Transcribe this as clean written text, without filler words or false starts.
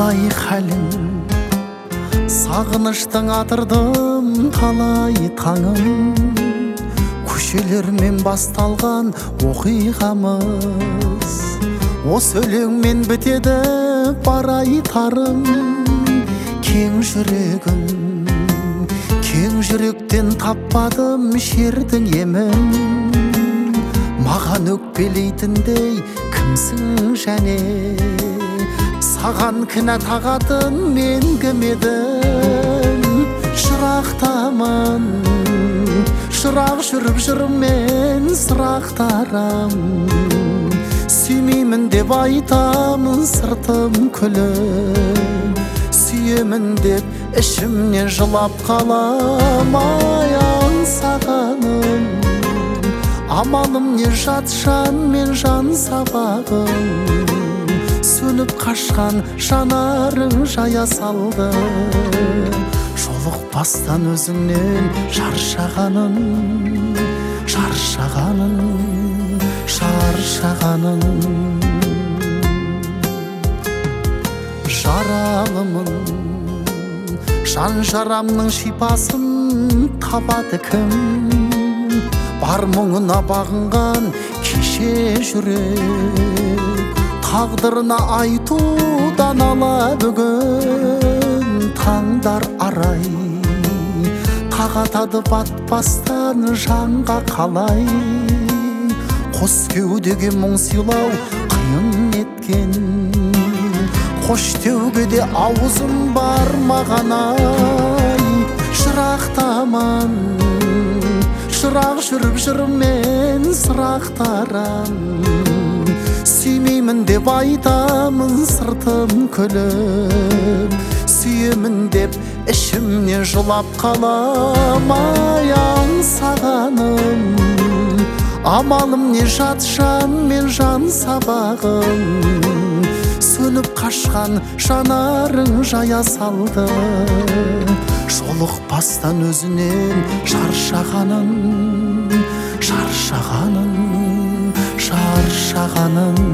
қалай хәлің, сағыныштың атырдым талай таңын, көшелермен басталған оқиғамыз осы өлеңмен бітеді бар айтарым. Кең жүрегім, кең жүректен таппадым шердің емін, маған өкпелейтіндей кімсің және, саған кінә тағатын мен кім едім? Шырақтамын, шырақ жүріп жүрмен сырақтарам, сүймеймін деп айтамын сыртым күліп, сүйемін деп ішімнен жылап қалам. Ай аңсағаным, амалым не жатшан мен жан сабағым, сөніп қашқан жанарың жая салды. Жолықпастан өзіңнен шаршағаным, шаршағаным, шаршағаным. Жаралымын, жан жарамның шипасын табады кім? Бар мұңына бағынған кеше жүрек, тағдырына айтудан ала бүгін таңдар арай, тағатады батпастан жанға қалай. Қос кеудеге мұң сыйлау қиын еткен, қош деуге де аузым бар маған. Ай шырақтаман, шырақ жүріп жүрмен сырақтарам, сүймеймін деп айтамын сыртым күліп, сүйемін деп ішімнен жылап қалам. Ай аңсағаным, амалым не жатшан мен жан сабағым, сөніп қашқан жанарың жая салды. Жолықпастан өзінен шаршағаным, шаршағаным, шаршағаным.